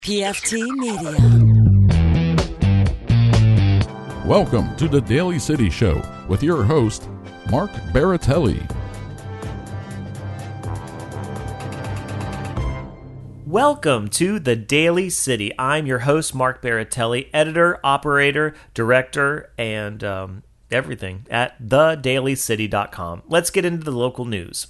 PFT Media. Welcome to the Daly City Show with your host, Mark Baratelli. Welcome to the Daly City. I'm your host, Mark Baratelli, editor, operator, director, and everything at thedailycity.com. Let's get into the local news.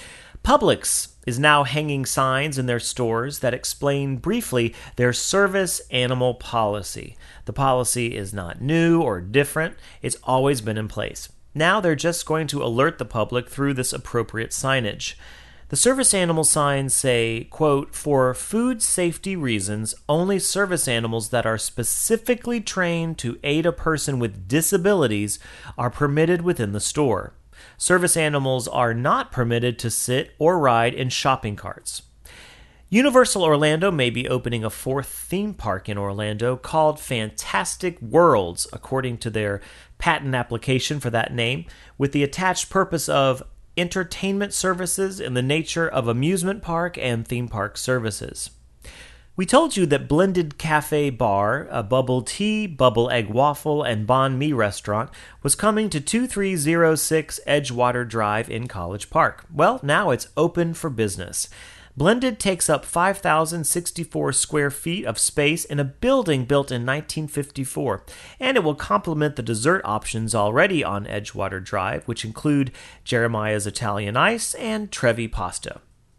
Publix is now hanging signs in their stores that explain briefly their service animal policy. The policy is not new or different. It's always been in place. Now they're just going to alert the public through this appropriate signage. The service animal signs say, quote, "For food safety reasons, only service animals that are specifically trained to aid a person with disabilities are permitted within the store. Service animals are not permitted to sit or ride in shopping carts." Universal Orlando may be opening a fourth theme park in Orlando called Fantastic Worlds, according to their patent application for that name, with the attached purpose of entertainment services in the nature of amusement park and theme park services. We told you that Blended Cafe Bar, a bubble tea, bubble egg waffle, and banh mi restaurant was coming to 2306 Edgewater Drive in College Park. Well, now it's open for business. Blended takes up 5,064 square feet of space in a building built in 1954, and it will complement the dessert options already on Edgewater Drive, which include Jeremiah's Italian Ice and Trevi Pasta.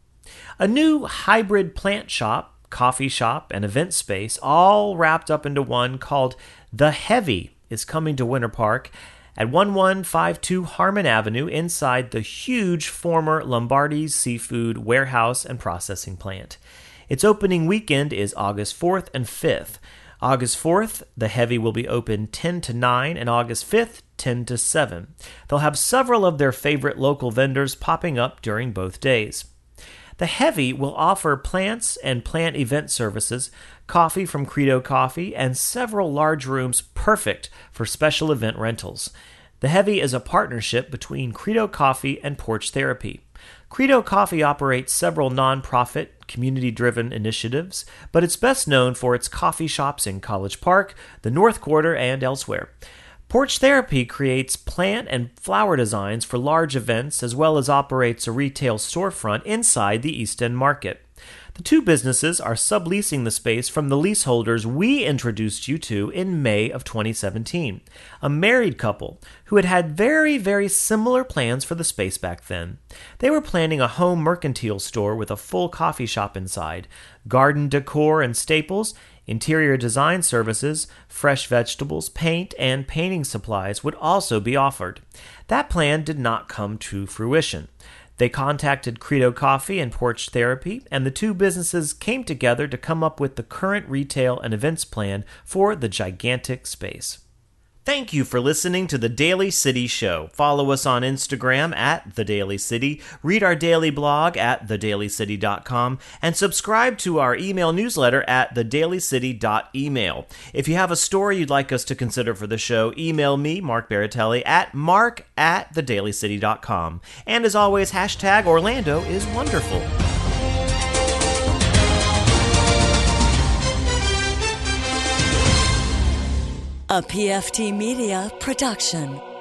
A new hybrid plant shop, coffee shop, and event space, all wrapped up into one, called The Heavy, is coming to Winter Park at 1152 Harmon Avenue inside the huge former Lombardi's Seafood warehouse and processing plant. Its opening weekend is August 4th and 5th. August 4th, The Heavy will be open 10 to 9, and August 5th, 10 to 7. They'll have several of their favorite local vendors popping up during both days. The Heavy will offer plants and plant event services, coffee from Credo Coffee, and several large rooms perfect for special event rentals. The Heavy is a partnership between Credo Coffee and Porch Therapy. Credo Coffee operates several nonprofit, community-driven initiatives, but it's best known for its coffee shops in College Park, the North Quarter, and elsewhere. Porch Therapy creates plant and flower designs for large events, as well as operates a retail storefront inside the East End Market. The two businesses are subleasing the space from the leaseholders we introduced you to in May of 2017, a married couple who had very, very similar plans for the space back then. They were planning a home mercantile store with a full coffee shop inside, garden decor and staples, interior design services, fresh vegetables, paint, and painting supplies would also be offered. That plan did not come to fruition. They contacted Credo Coffee and Porch Therapy, and the two businesses came together to come up with the current retail and events plan for the gigantic space. Thank you for listening to The Daly City Show. Follow us on Instagram at The Daly City, read our daily blog at thedailycity.com, and subscribe to our email newsletter at thedailycity.email. If you have a story you'd like us to consider for the show, email me, Mark Baratelli, at mark@thedailycity.com. And as always, hashtag Orlando is wonderful. A PFT Media production.